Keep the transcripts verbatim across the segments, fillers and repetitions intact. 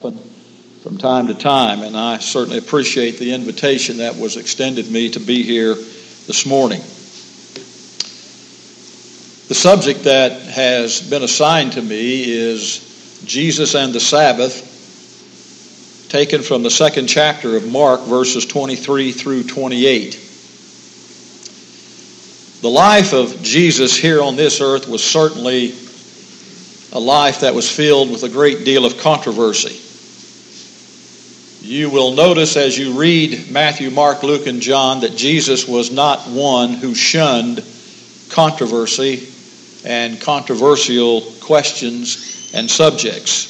happen from time to time, and I certainly appreciate the invitation that was extended me to be here this morning. The subject that has been assigned to me is Jesus and the Sabbath, taken from the second chapter of Mark, verses twenty-three through twenty-eight. The life of Jesus here on this earth was certainly a life that was filled with a great deal of controversy. You will notice as you read Matthew, Mark, Luke, and John that Jesus was not one who shunned controversy and controversial questions and subjects.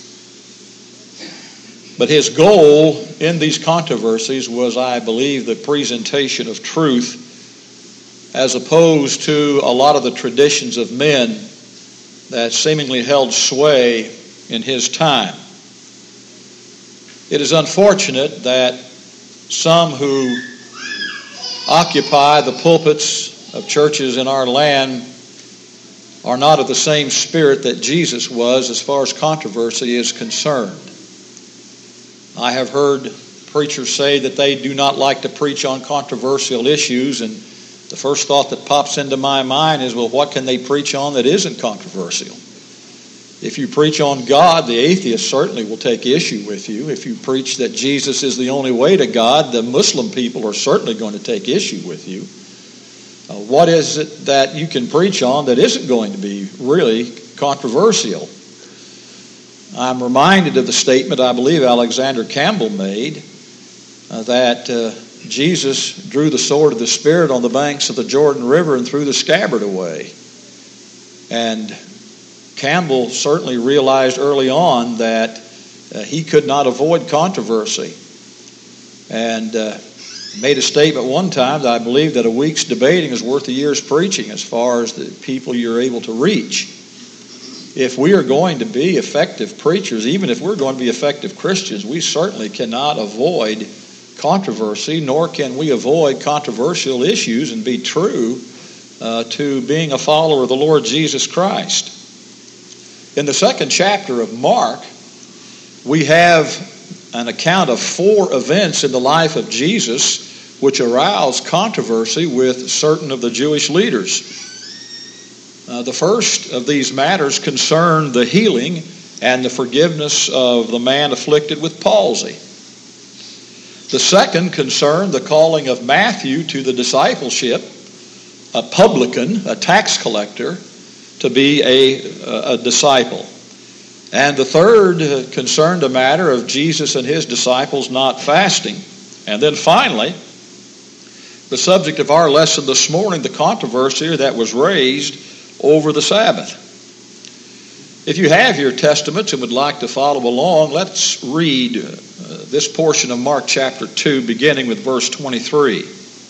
But his goal in these controversies was, I believe, the presentation of truth as opposed to a lot of the traditions of men that seemingly held sway in his time. It is unfortunate that some who occupy the pulpits of churches in our land are not of the same spirit that Jesus was as far as controversy is concerned. I have heard preachers say that they do not like to preach on controversial issues, and the first thought that pops into my mind is, well, what can they preach on that isn't controversial? If you preach on God, the atheist certainly will take issue with you. If you preach that Jesus is the only way to God, the Muslim people are certainly going to take issue with you. Uh, what is it that you can preach on that isn't going to be really controversial? I'm reminded of the statement I believe Alexander Campbell made uh, that uh, Jesus drew the sword of the Spirit on the banks of the Jordan River and threw the scabbard away. And Campbell certainly realized early on that uh, he could not avoid controversy. And uh, made a statement one time that I believe that a week's debating is worth a year's preaching as far as the people you're able to reach. If we are going to be effective preachers, even if we're going to be effective Christians, we certainly cannot avoid controversy, nor can we avoid controversial issues and be true uh, to being a follower of the Lord Jesus Christ. In the second chapter of Mark, we have an account of four events in the life of Jesus which aroused controversy with certain of the Jewish leaders. Uh, the first of these matters concerned the healing and the forgiveness of the man afflicted with palsy. The second concerned the calling of Matthew to the discipleship, a publican, a tax collector, to be a, a disciple. And the third concerned a matter of Jesus and his disciples not fasting. And then finally, the subject of our lesson this morning, the controversy that was raised over the Sabbath. If you have your testaments and would like to follow along, let's read uh, this portion of Mark chapter two, beginning with verse twenty-three.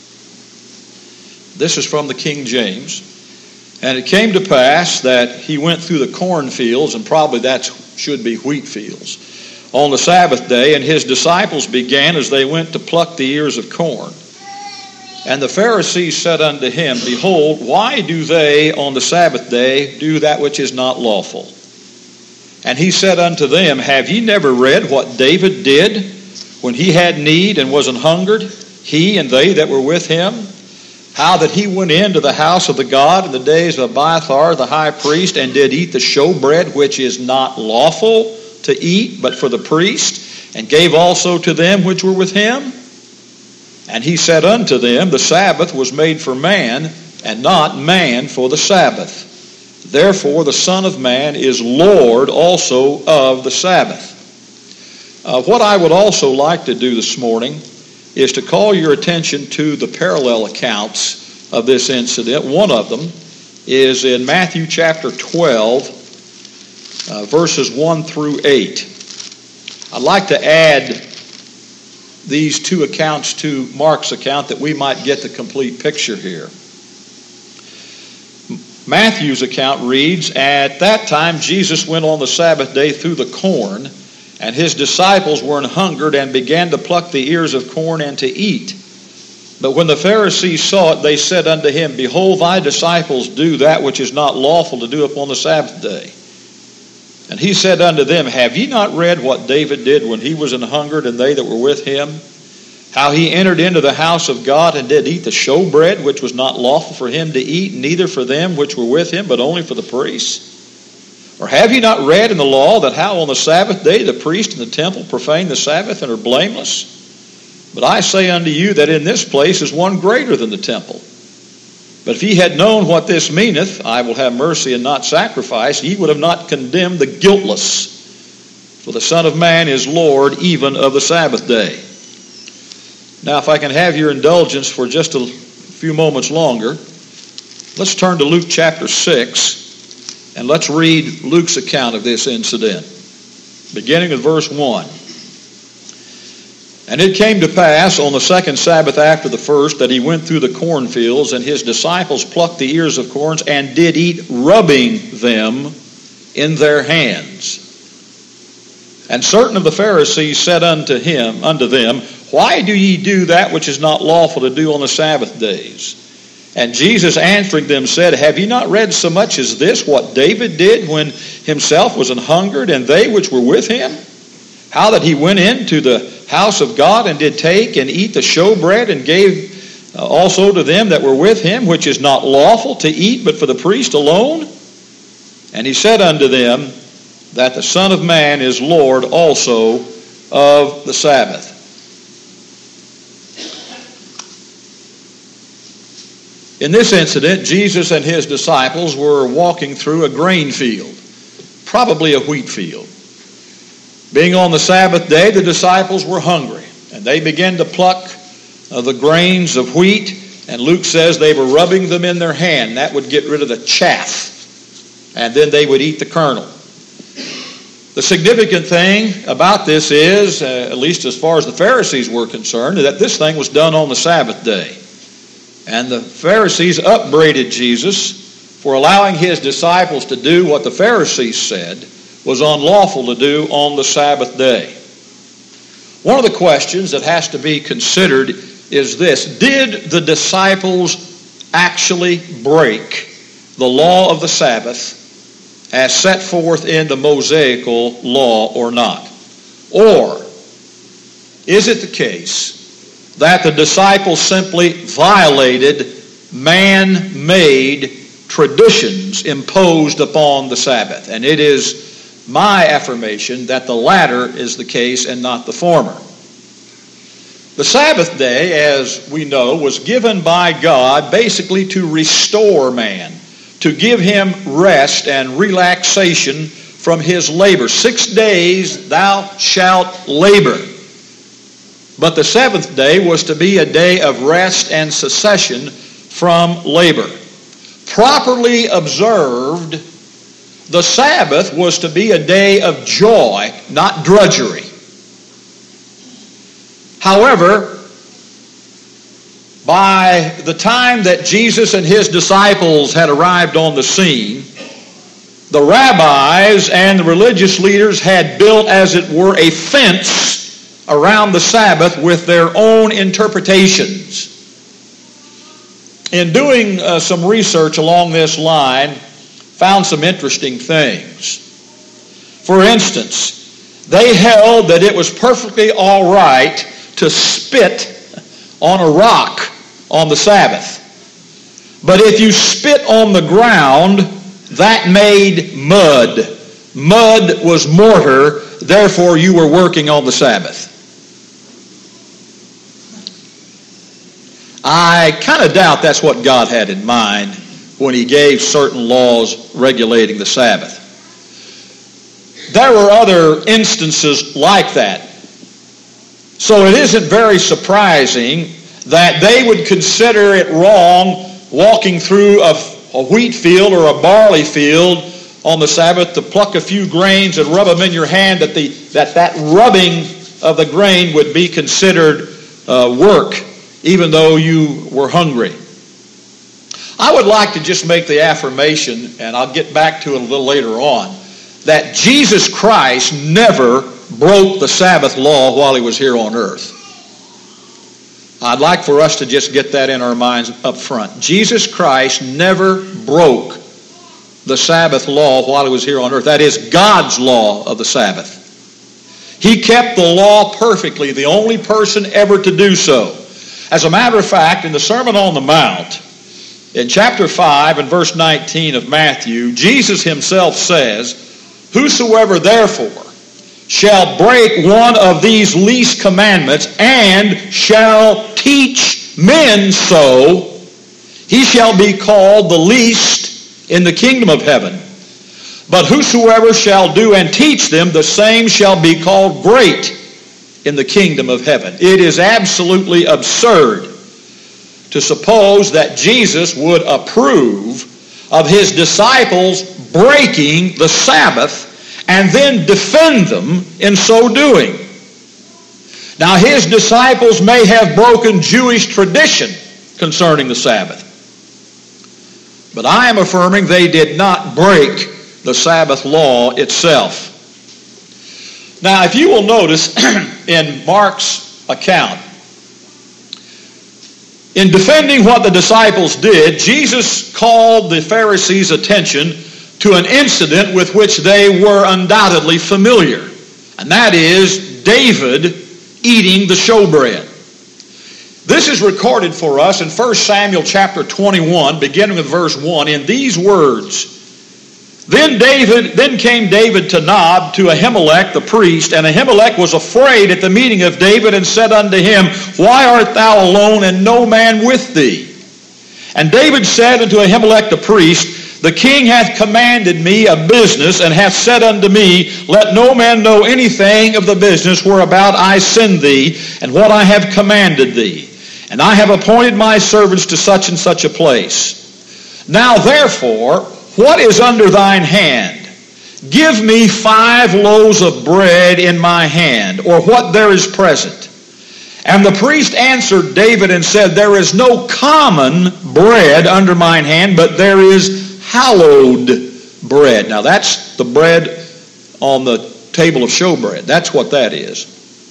This is from the King James. And it came to pass that he went through the cornfields, and probably that should be wheat fields, on the Sabbath day, and his disciples began as they went to pluck the ears of corn. And the Pharisees said unto him, Behold, why do they on the Sabbath day do that which is not lawful? And he said unto them, Have ye never read what David did when he had need and was an hungered, he and they that were with him? How that he went into the house of the God in the days of Abiathar the high priest, and did eat the showbread which is not lawful to eat, but for the priest, and gave also to them which were with him? And he said unto them, The Sabbath was made for man, and not man for the Sabbath. Therefore the Son of Man is Lord also of the Sabbath. Uh, what I would also like to do this morning is to call your attention to the parallel accounts of this incident. One of them is in Matthew chapter twelve, uh, verses one through eight. I'd like to add these two accounts to Mark's account that we might get the complete picture here. Matthew's account reads, At that time Jesus went on the Sabbath day through the corn, and his disciples were an hungered, and began to pluck the ears of corn and to eat. But when the Pharisees saw it, they said unto him, Behold, thy disciples do that which is not lawful to do upon the Sabbath day. And he said unto them, Have ye not read what David did when he was an hungered, and they that were with him? How he entered into the house of God, and did eat the showbread, which was not lawful for him to eat, neither for them which were with him, but only for the priests? Or have ye not read in the law that how on the Sabbath day the priest in the temple profane the Sabbath and are blameless? But I say unto you that in this place is one greater than the temple. But if ye had known what this meaneth, I will have mercy and not sacrifice, ye would have not condemned the guiltless. For the Son of Man is Lord even of the Sabbath day. Now, if I can have your indulgence for just a few moments longer, let's turn to Luke chapter six, and let's read Luke's account of this incident, beginning with verse one. And it came to pass on the second Sabbath after the first that he went through the cornfields, and his disciples plucked the ears of corns and did eat, rubbing them in their hands. And certain of the Pharisees said unto him, unto them, Why do ye do that which is not lawful to do on the Sabbath days? And Jesus answering them said, Have ye not read so much as this, what David did when himself was an hungered, and they which were with him? How that he went into the house of God, and did take and eat the showbread, and gave also to them that were with him, which is not lawful to eat, but for the priest alone? And he said unto them, that the Son of Man is Lord also of the Sabbath. In this incident, Jesus and his disciples were walking through a grain field, probably a wheat field. Being on the Sabbath day, the disciples were hungry, and they began to pluck uh, the grains of wheat, and Luke says they were rubbing them in their hand. That would get rid of the chaff, and then they would eat the kernel. The significant thing about this is, uh, at least as far as the Pharisees were concerned, that this thing was done on the Sabbath day. And the Pharisees upbraided Jesus for allowing his disciples to do what the Pharisees said was unlawful to do on the Sabbath day. One of the questions that has to be considered is this: did the disciples actually break the law of the Sabbath as set forth in the Mosaical law or not? Or is it the case that the disciples simply violated man-made traditions imposed upon the Sabbath? And it is my affirmation that the latter is the case and not the former. The Sabbath day, as we know, was given by God basically to restore man, to give him rest and relaxation from his labor. Six days thou shalt labor. But the seventh day was to be a day of rest and cessation from labor. Properly observed, the Sabbath was to be a day of joy, not drudgery. However, by the time that Jesus and his disciples had arrived on the scene, the rabbis and the religious leaders had built, as it were, a fence around the Sabbath with their own interpretations. In doing uh, some research along this line, found some interesting things. For instance, they held that it was perfectly all right to spit on a rock on the Sabbath. But if you spit on the ground, that made mud. Mud was mortar, therefore you were working on the Sabbath. I kind of doubt that's what God had in mind when he gave certain laws regulating the Sabbath. There were other instances like that. So it isn't very surprising that they would consider it wrong walking through a, a wheat field or a barley field on the Sabbath to pluck a few grains and rub them in your hand, that the, that, that rubbing of the grain would be considered uh, work, even though you were hungry. I would like to just make the affirmation, and I'll get back to it a little later on, that Jesus Christ never broke the Sabbath law while he was here on earth. I'd like for us to just get that in our minds up front. Jesus Christ never broke the Sabbath law while he was here on earth. That is God's law of the Sabbath. He kept the law perfectly, the only person ever to do so. As a matter of fact, in the Sermon on the Mount, in chapter five and verse nineteen of Matthew, Jesus himself says, "Whosoever therefore shall break one of these least commandments and shall teach men so, he shall be called the least in the kingdom of heaven. But whosoever shall do and teach them, the same shall be called great in the kingdom of heaven." It is absolutely absurd to suppose that Jesus would approve of his disciples breaking the Sabbath and then defend them in so doing. Now, his disciples may have broken Jewish tradition concerning the Sabbath, but I am affirming they did not break the Sabbath law itself. Now, if you will notice in Mark's account, in defending what the disciples did, Jesus called the Pharisees' attention to an incident with which they were undoubtedly familiar, and that is David eating the showbread. This is recorded for us in First Samuel chapter twenty-one, beginning with verse one, in these words: Then David, then came David to Nob to Ahimelech the priest, and Ahimelech was afraid at the meeting of David, and said unto him, Why art thou alone, and no man with thee? And David said unto Ahimelech the priest, The king hath commanded me a business, and hath said unto me, Let no man know anything of the business whereabout I send thee, and what I have commanded thee. And I have appointed my servants to such and such a place. Now therefore, what is under thine hand? Give me five loaves of bread in my hand, or what there is present. And the priest answered David and said, There is no common bread under mine hand, but there is hallowed bread. Now that's the bread on the table of showbread. That's what that is.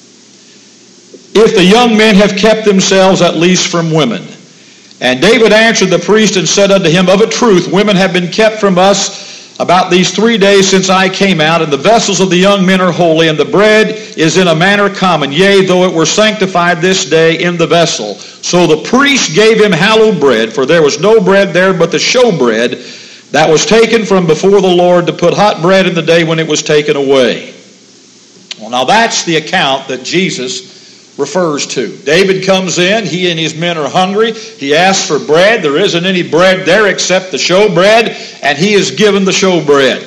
If the young men have kept themselves at least from women. And David answered the priest and said unto him, Of a truth, women have been kept from us about these three days since I came out, and the vessels of the young men are holy, and the bread is in a manner common, yea, though it were sanctified this day in the vessel. So the priest gave him hallowed bread, for there was no bread there but the showbread that was taken from before the Lord to put hot bread in the day when it was taken away. Well, now that's the account that Jesus refers to. David comes in, he and his men are hungry, he asks for bread, there isn't any bread there except the showbread, and he is given the showbread.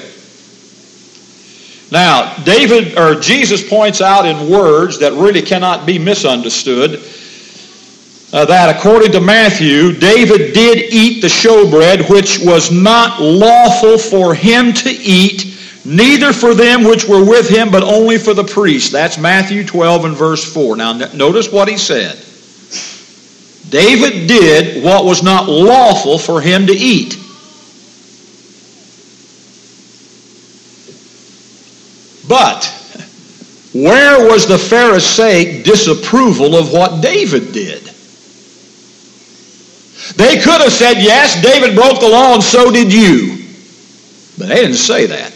Now, David, or Jesus points out in words that really cannot be misunderstood, uh, that according to Matthew, David did eat the showbread, which was not lawful for him to eat, neither for them which were with him, but only for the priest. That's Matthew twelve and verse four. Now notice what he said. David did what was not lawful for him to eat. But where was the Pharisaic disapproval of what David did? They could have said, yes, David broke the law and so did you. But they didn't say that.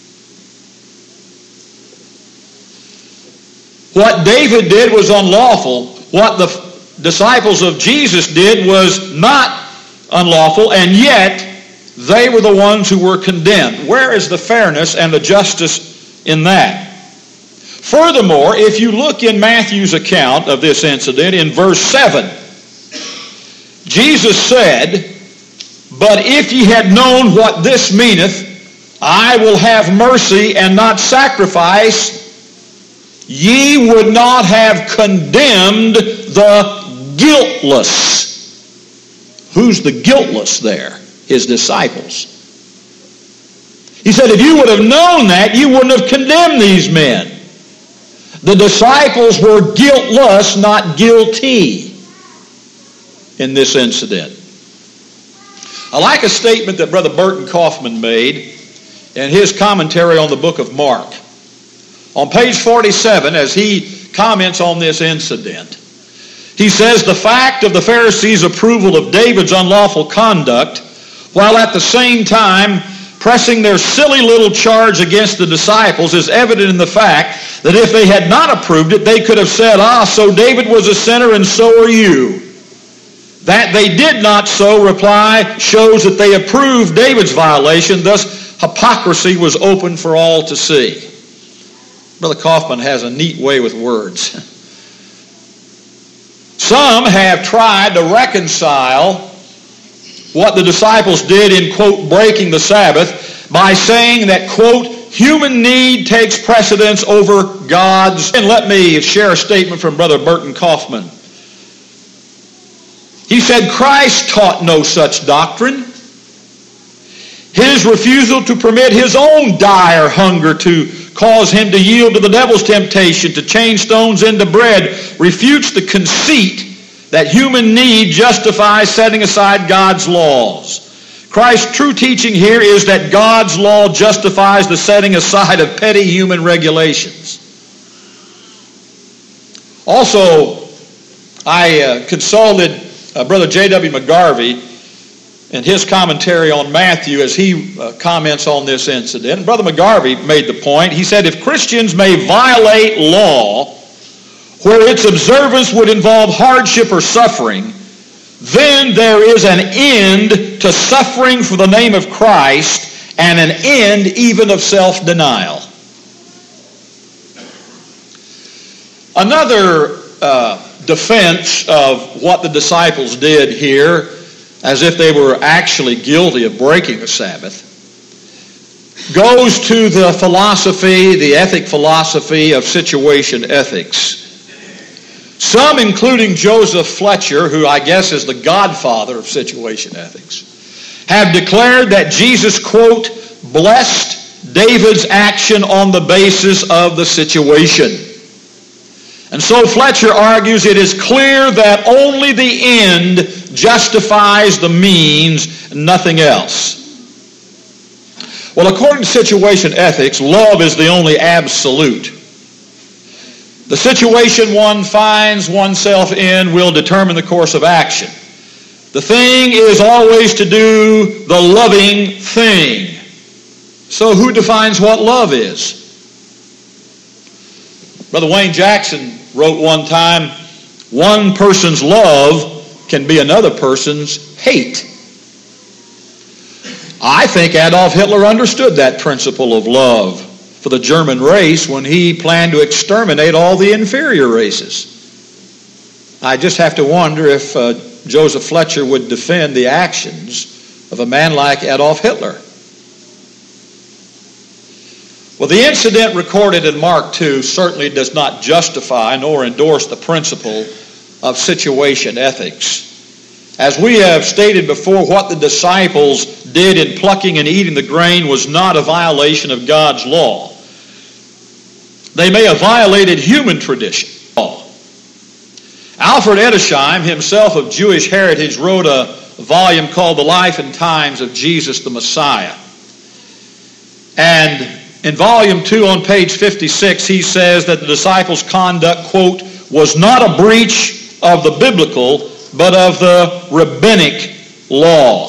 What David did was unlawful. What the disciples of Jesus did was not unlawful, and yet they were the ones who were condemned. Where is the fairness and the justice in that? Furthermore, if you look in Matthew's account of this incident in verse seven, Jesus said, But if ye had known what this meaneth, I will have mercy and not sacrifice, ye would not have condemned the guiltless. Who's the guiltless there? His disciples. He said, if you would have known that, you wouldn't have condemned these men. The disciples were guiltless, not guilty in this incident. I like a statement that Brother Burton Kaufman made in his commentary on the book of Mark. On page forty-seven, as he comments on this incident, he says, the fact of the Pharisees' approval of David's unlawful conduct, while at the same time pressing their silly little charge against the disciples is evident in the fact that if they had not approved it, they could have said, ah, so David was a sinner and so are you. That they did not so reply shows that they approved David's violation, thus hypocrisy was open for all to see. Brother Kaufman has a neat way with words. Some have tried to reconcile what the disciples did in, quote, breaking the Sabbath by saying that, quote, human need takes precedence over God's. And let me share a statement from Brother Burton Kaufman. He said, Christ taught no such doctrine. His refusal to permit his own dire hunger to cause him to yield to the devil's temptation to change stones into bread refutes the conceit that human need justifies setting aside God's laws. Christ's true teaching here is that God's law justifies the setting aside of petty human regulations. Also, I uh, consulted uh, Brother J W McGarvey in his commentary on Matthew as he uh, comments on this incident. And Brother McGarvey made the point. He said, if Christians may violate law where its observance would involve hardship or suffering, then there is an end to suffering for the name of Christ and an end even of self-denial. Another uh, defense of what the disciples did here, as if they were actually guilty of breaking the Sabbath, goes to the philosophy, the ethic philosophy of situation ethics. Some, including Joseph Fletcher, who I guess is the godfather of situation ethics, have declared that Jesus, quote, blessed David's action on the basis of the situation. And so Fletcher argues it is clear that only the end justifies the means, nothing else. Well, according to situation ethics, love is the only absolute. The situation one finds oneself in will determine the course of action. The thing is always to do the loving thing. So who defines what love is? Brother Wayne Jackson wrote one time, one person's love can be another person's hate. I think Adolf Hitler understood that principle of love for the German race when he planned to exterminate all the inferior races. I just have to wonder if uh, Joseph Fletcher would defend the actions of a man like Adolf Hitler. Well, the incident recorded in Mark two certainly does not justify nor endorse the principle of situation ethics. As we have stated before, what the disciples did in plucking and eating the grain was not a violation of God's law. They may have violated human tradition. Alfred Edersheim, himself of Jewish heritage, wrote a volume called The Life and Times of Jesus the Messiah. And in volume two on page fifty-six, he says that the disciples' conduct, quote, was not a breach of the biblical, but of the rabbinic law.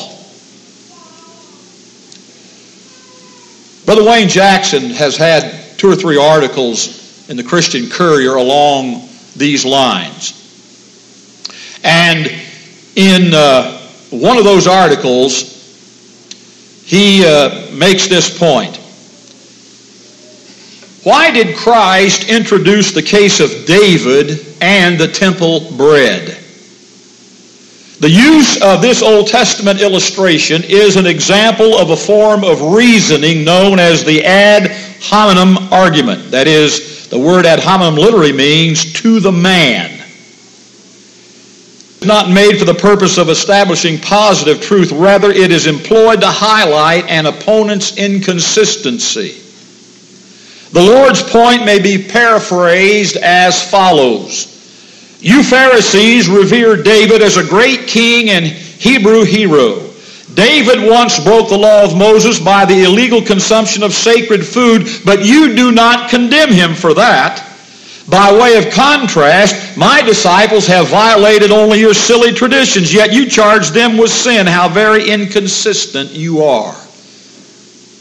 Brother Wayne Jackson has had two or three articles in the Christian Courier along these lines. And in uh, one of those articles, he uh, makes this point. Why did Christ introduce the case of David and the temple bread? The use of this Old Testament illustration is an example of a form of reasoning known as the ad hominem argument. That is, the word ad hominem literally means to the man. It's not made for the purpose of establishing positive truth. Rather, it is employed to highlight an opponent's inconsistency. The Lord's point may be paraphrased as follows. You Pharisees revere David as a great king and Hebrew hero. David once broke the law of Moses by the illegal consumption of sacred food, but you do not condemn him for that. By way of contrast, my disciples have violated only your silly traditions, yet you charge them with sin. How very inconsistent you are.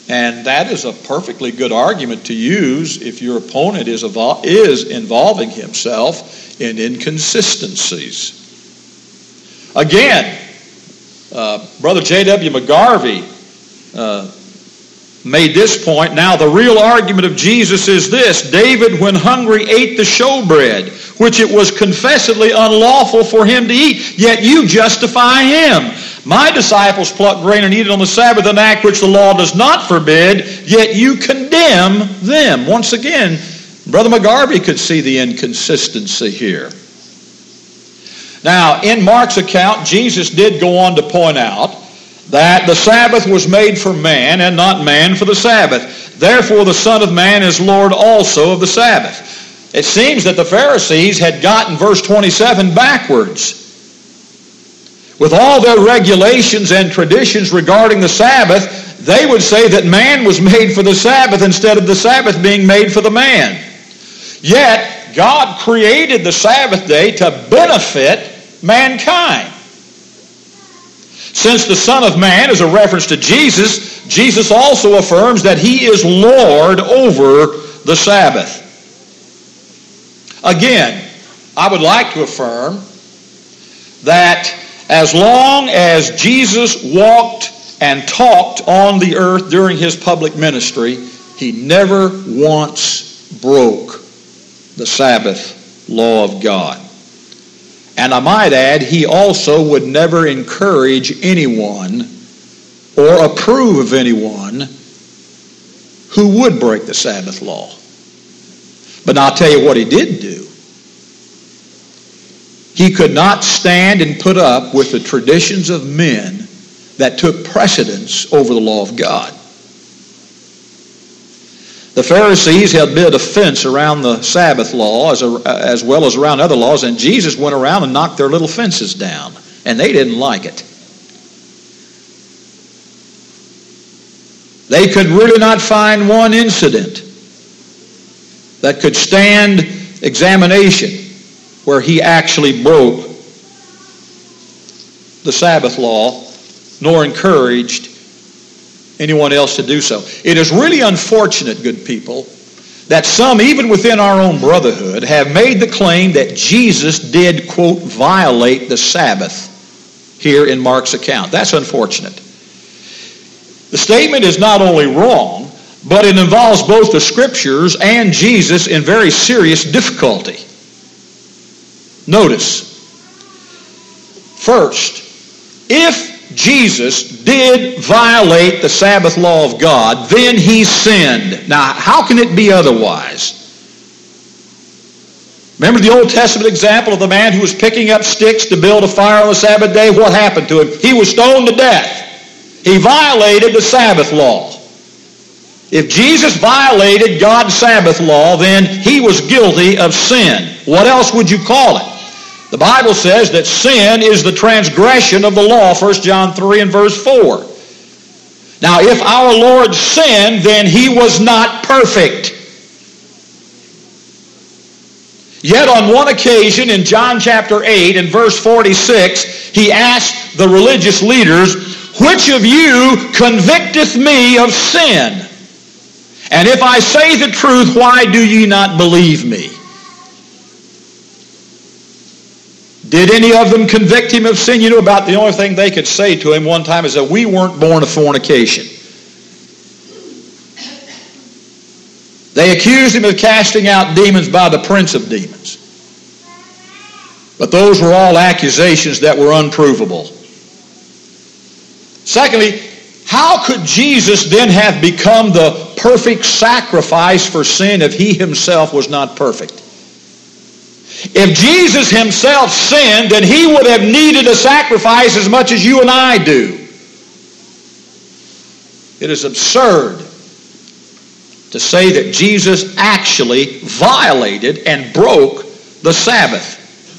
And that is a perfectly good argument to use if your opponent is, evol- is involving himself in inconsistencies. Again, uh, Brother J W McGarvey uh, made this point. Now, the real argument of Jesus is this: David, when hungry, ate the showbread, which it was confessedly unlawful for him to eat, yet you justify him. My disciples pluck grain and eat it on the Sabbath, an act which the law does not forbid, yet you condemn them. Once again, Brother McGarvey could see the inconsistency here. Now, in Mark's account, Jesus did go on to point out that the Sabbath was made for man and not man for the Sabbath. Therefore, the Son of Man is Lord also of the Sabbath. It seems that the Pharisees had gotten verse twenty-seven backwards. With all their regulations and traditions regarding the Sabbath, they would say that man was made for the Sabbath instead of the Sabbath being made for the man. Yet, God created the Sabbath day to benefit mankind. Since the Son of Man is a reference to Jesus, Jesus also affirms that he is Lord over the Sabbath. Again, I would like to affirm that as long as Jesus walked and talked on the earth during his public ministry, he never once broke the Sabbath law of God. And I might add, he also would never encourage anyone or approve of anyone who would break the Sabbath law. But I'll tell you what he did do. He could not stand and put up with the traditions of men that took precedence over the law of God. The Pharisees had built a fence around the Sabbath law as, a, as well as around other laws, and Jesus went around and knocked their little fences down, and they didn't like it. They could really not find one incident that could stand examination where he actually broke the Sabbath law, nor encouraged anyone else to do so. It is really unfortunate, good people, that some, even within our own brotherhood, have made the claim that Jesus did, quote, violate the Sabbath here in Mark's account. That's unfortunate. The statement is not only wrong, but it involves both the Scriptures and Jesus in very serious difficulty. Notice, first, if Jesus did violate the Sabbath law of God, then he sinned. Now, how can it be otherwise? Remember the Old Testament example of the man who was picking up sticks to build a fire on the Sabbath day? What happened to him? He was stoned to death. He violated the Sabbath law. If Jesus violated God's Sabbath law, then he was guilty of sin. What else would you call it? The Bible says that sin is the transgression of the law, First John three and verse four. Now, if our Lord sinned, then he was not perfect. Yet on one occasion in John chapter eight and verse forty-six, he asked the religious leaders, "Which of you convicteth me of sin? And if I say the truth, why do ye not believe me?" Did any of them convict him of sin? You know, about the only thing they could say to him one time is that we weren't born of fornication. They accused him of casting out demons by the prince of demons. But those were all accusations that were unprovable. Secondly, how could Jesus then have become the perfect sacrifice for sin if he himself was not perfect? If Jesus himself sinned, then he would have needed a sacrifice as much as you and I do. It is absurd to say that Jesus actually violated and broke the Sabbath.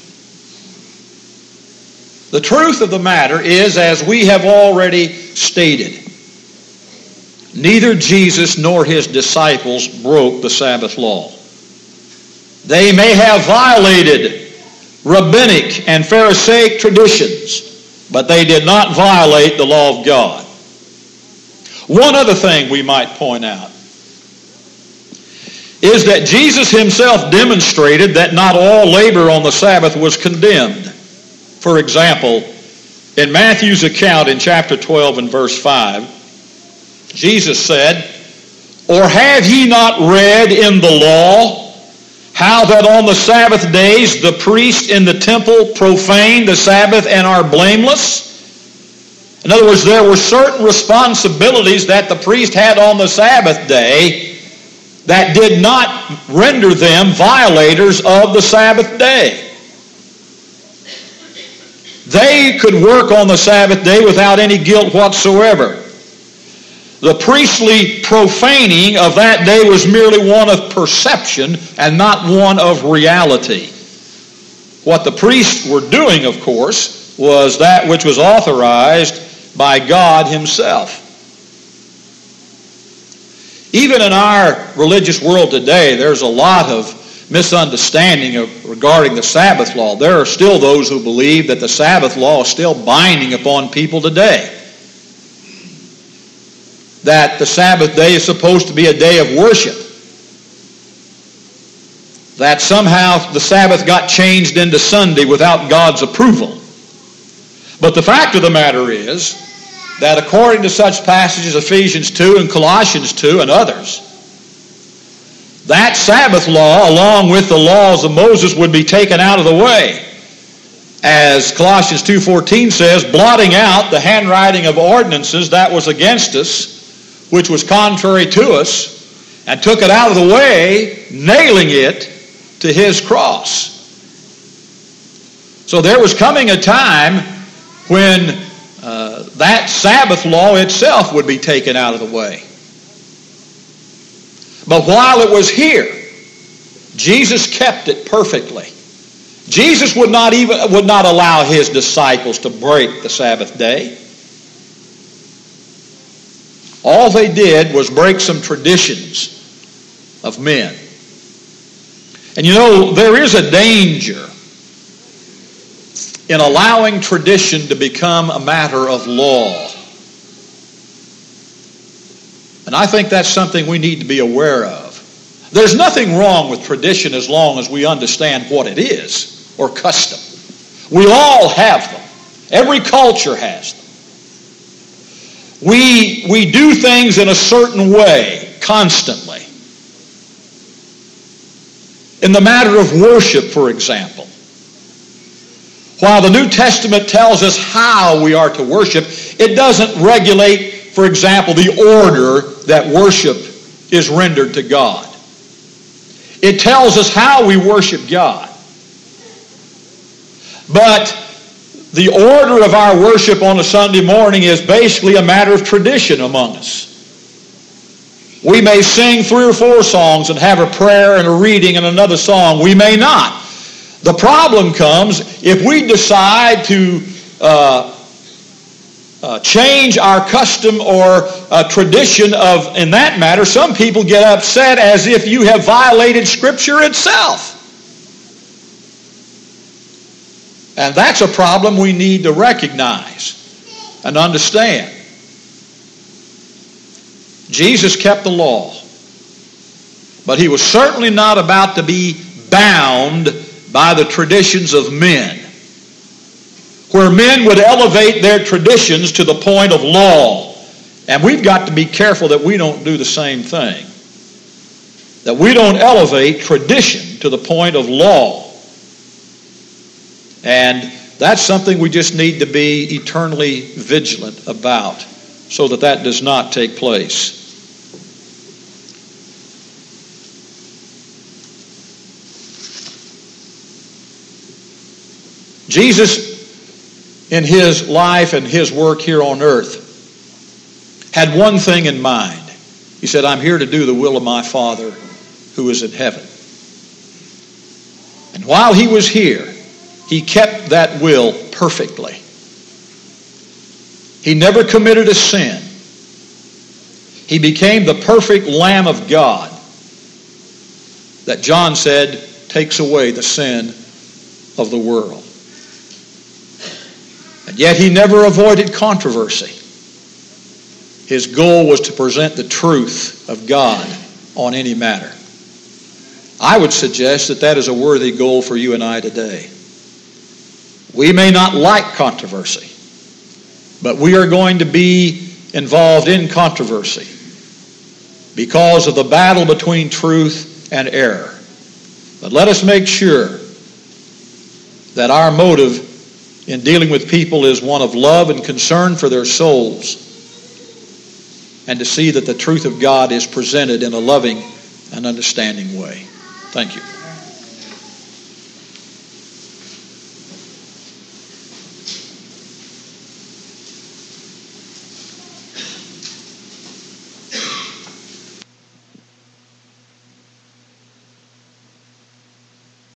The truth of the matter is, as we have already stated, neither Jesus nor his disciples broke the Sabbath law. They may have violated rabbinic and Pharisaic traditions, but they did not violate the law of God. One other thing we might point out is that Jesus himself demonstrated that not all labor on the Sabbath was condemned. For example, in Matthew's account in chapter twelve and verse five, Jesus said, "Or have ye not read in the law how that on the Sabbath days the priests in the temple profane the Sabbath and are blameless?" In other words, there were certain responsibilities that the priest had on the Sabbath day that did not render them violators of the Sabbath day. They could work on the Sabbath day without any guilt whatsoever. The priestly profaning of that day was merely one of perception and not one of reality. What the priests were doing, of course, was that which was authorized by God himself. Even in our religious world today, there's a lot of misunderstanding of, regarding the Sabbath law. There are still those who believe that the Sabbath law is still binding upon people today. That the Sabbath day is supposed to be a day of worship. That somehow the Sabbath got changed into Sunday without God's approval. But the fact of the matter is that according to such passages, Ephesians two and Colossians two and others, that Sabbath law, along with the laws of Moses, would be taken out of the way. As Colossians two fourteen says, blotting out the handwriting of ordinances that was against us, which was contrary to us, and took it out of the way, nailing it to his cross. So there was coming a time when uh, that Sabbath law itself would be taken out of the way. But while it was here, Jesus kept it perfectly. Jesus would not even would not allow his disciples to break the Sabbath day. All they did was break some traditions of men. And you know, there is a danger in allowing tradition to become a matter of law. And I think that's something we need to be aware of. There's nothing wrong with tradition as long as we understand what it is, or custom. We all have them. Every culture has them. We, we do things in a certain way constantly. In the matter of worship, for example, while the New Testament tells us how we are to worship, it doesn't regulate, for example, the order that worship is rendered to God. It tells us how we worship God. But the order of our worship on a Sunday morning is basically a matter of tradition among us. We may sing three or four songs and have a prayer and a reading and another song. We may not. The problem comes if we decide to uh, uh, change our custom or uh, tradition of, in that matter, some people get upset as if you have violated Scripture itself. And that's a problem we need to recognize and understand. Jesus kept the law, but he was certainly not about to be bound by the traditions of men, where men would elevate their traditions to the point of law. And we've got to be careful that we don't do the same thing, that we don't elevate tradition to the point of law. And that's something we just need to be eternally vigilant about, so that that does not take place. Jesus, in his life and his work here on earth, had one thing in mind. He said, I'm here to do the will of my Father who is in heaven. And while he was here, he kept that will perfectly. He never committed a sin. He became the perfect Lamb of God that John said takes away the sin of the world. And yet he never avoided controversy. His goal was to present the truth of God on any matter. I would suggest that that is a worthy goal for you and I today. We may not like controversy, but we are going to be involved in controversy because of the battle between truth and error. But let us make sure that our motive in dealing with people is one of love and concern for their souls, and to see that the truth of God is presented in a loving and understanding way. Thank you.